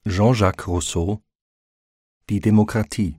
Jean-Jacques Rousseau: Die Demokratie.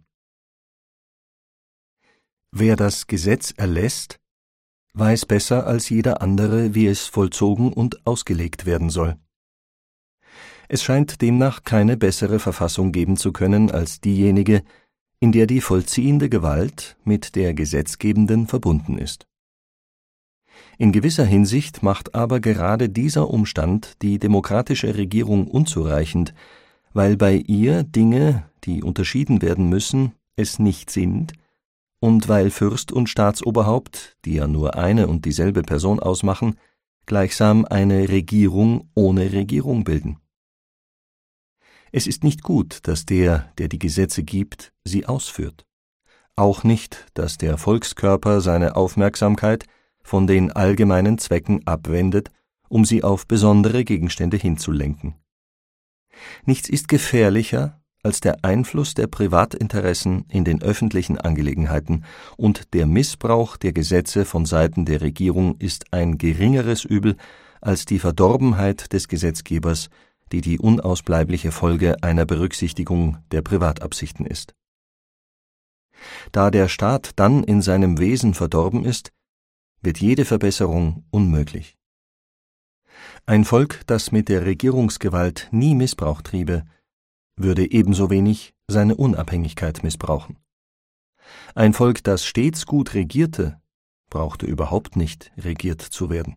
Wer das Gesetz erlässt, weiß besser als jeder andere, wie es vollzogen und ausgelegt werden soll. Es scheint demnach keine bessere Verfassung geben zu können als diejenige, in der die vollziehende Gewalt mit der gesetzgebenden verbunden ist. In gewisser Hinsicht macht aber gerade dieser Umstand die demokratische Regierung unzureichend, weil bei ihr Dinge, die unterschieden werden müssen, es nicht sind, und weil Fürst und Staatsoberhaupt, die ja nur eine und dieselbe Person ausmachen, gleichsam eine Regierung ohne Regierung bilden. Es ist nicht gut, dass der die Gesetze gibt, sie ausführt. Auch nicht, dass der Volkskörper seine Aufmerksamkeit von den allgemeinen Zwecken abwendet, um sie auf besondere Gegenstände hinzulenken. Nichts ist gefährlicher als der Einfluss der Privatinteressen in den öffentlichen Angelegenheiten, und der Missbrauch der Gesetze von Seiten der Regierung ist ein geringeres Übel als die Verdorbenheit des Gesetzgebers, die die unausbleibliche Folge einer Berücksichtigung der Privatabsichten ist. Da der Staat dann in seinem Wesen verdorben ist, wird jede Verbesserung unmöglich. Ein Volk, das mit der Regierungsgewalt nie Missbrauch triebe, würde ebenso wenig seine Unabhängigkeit missbrauchen. Ein Volk, das stets gut regierte, brauchte überhaupt nicht regiert zu werden.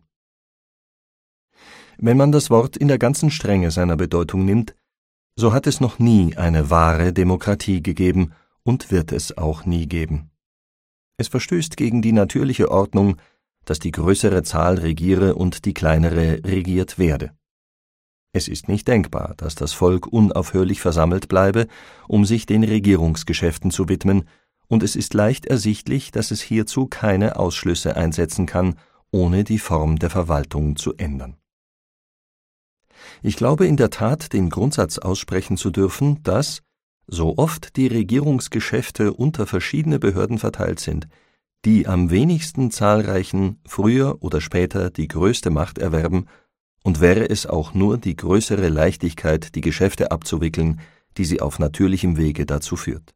Wenn man das Wort in der ganzen Strenge seiner Bedeutung nimmt, so hat es noch nie eine wahre Demokratie gegeben und wird es auch nie geben. Es verstößt gegen die natürliche Ordnung, dass die größere Zahl regiere und die kleinere regiert werde. Es ist nicht denkbar, dass das Volk unaufhörlich versammelt bleibe, um sich den Regierungsgeschäften zu widmen, und es ist leicht ersichtlich, dass es hierzu keine Ausschlüsse einsetzen kann, ohne die Form der Verwaltung zu ändern. Ich glaube in der Tat, den Grundsatz aussprechen zu dürfen, dass, so oft die Regierungsgeschäfte unter verschiedene Behörden verteilt sind, die am wenigsten zahlreichen früher oder später die größte Macht erwerben, und wäre es auch nur die größere Leichtigkeit, die Geschäfte abzuwickeln, die sie auf natürlichem Wege dazu führt.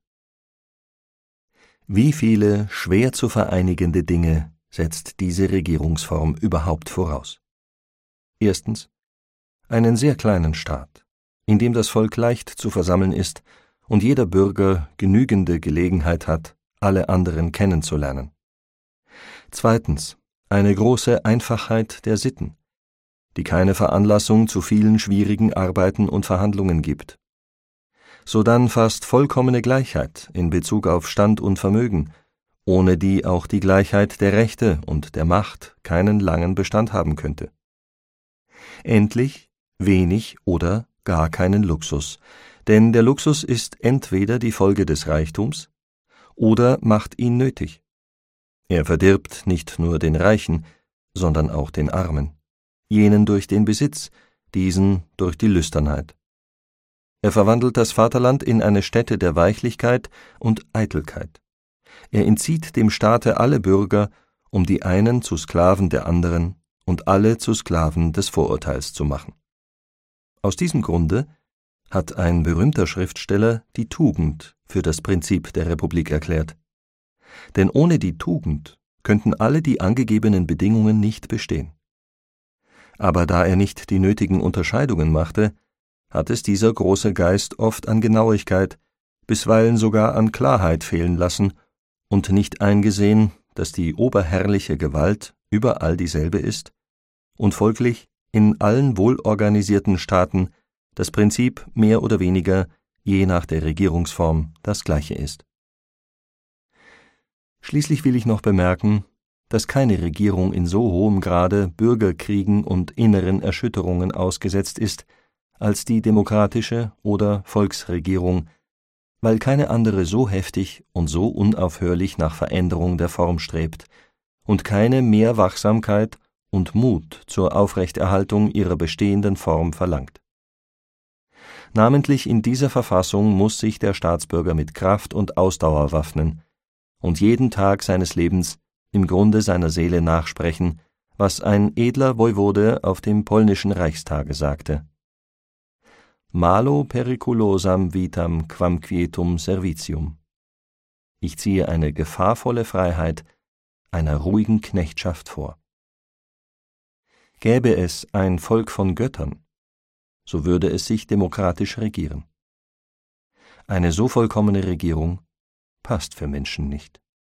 Wie viele schwer zu vereinigende Dinge setzt diese Regierungsform überhaupt voraus? Erstens, einen sehr kleinen Staat, in dem das Volk leicht zu versammeln ist und jeder Bürger genügende Gelegenheit hat, alle anderen kennenzulernen. Zweitens, eine große Einfachheit der Sitten, die keine Veranlassung zu vielen schwierigen Arbeiten und Verhandlungen gibt. Sodann fast vollkommene Gleichheit in Bezug auf Stand und Vermögen, ohne die auch die Gleichheit der Rechte und der Macht keinen langen Bestand haben könnte. Endlich wenig oder gar keinen Luxus, denn der Luxus ist entweder die Folge des Reichtums oder macht ihn nötig. Er verdirbt nicht nur den Reichen, sondern auch den Armen, jenen durch den Besitz, diesen durch die Lüsternheit. Er verwandelt das Vaterland in eine Stätte der Weichlichkeit und Eitelkeit. Er entzieht dem Staate alle Bürger, um die einen zu Sklaven der anderen und alle zu Sklaven des Vorurteils zu machen. Aus diesem Grunde hat ein berühmter Schriftsteller die Tugend für das Prinzip der Republik erklärt. Denn ohne die Tugend könnten alle die angegebenen Bedingungen nicht bestehen. Aber da er nicht die nötigen Unterscheidungen machte, hat es dieser große Geist oft an Genauigkeit, bisweilen sogar an Klarheit fehlen lassen und nicht eingesehen, dass die oberherrliche Gewalt überall dieselbe ist und folglich in allen wohlorganisierten Staaten das Prinzip mehr oder weniger, je nach der Regierungsform, das gleiche ist. Schließlich will ich noch bemerken, dass keine Regierung in so hohem Grade Bürgerkriegen und inneren Erschütterungen ausgesetzt ist, als die demokratische oder Volksregierung, weil keine andere so heftig und so unaufhörlich nach Veränderung der Form strebt und keine mehr Wachsamkeit und Mut zur Aufrechterhaltung ihrer bestehenden Form verlangt. Namentlich in dieser Verfassung muss sich der Staatsbürger mit Kraft und Ausdauer waffnen und jeden Tag seines Lebens im Grunde seiner Seele nachsprechen, was ein edler Woiwode auf dem polnischen Reichstage sagte: malo periculosam vitam quam quietum servitium. Ich ziehe eine gefahrvolle Freiheit einer ruhigen Knechtschaft vor. Gäbe es ein Volk von Göttern, so würde es sich demokratisch regieren. Eine so vollkommene Regierung passt für Menschen nicht.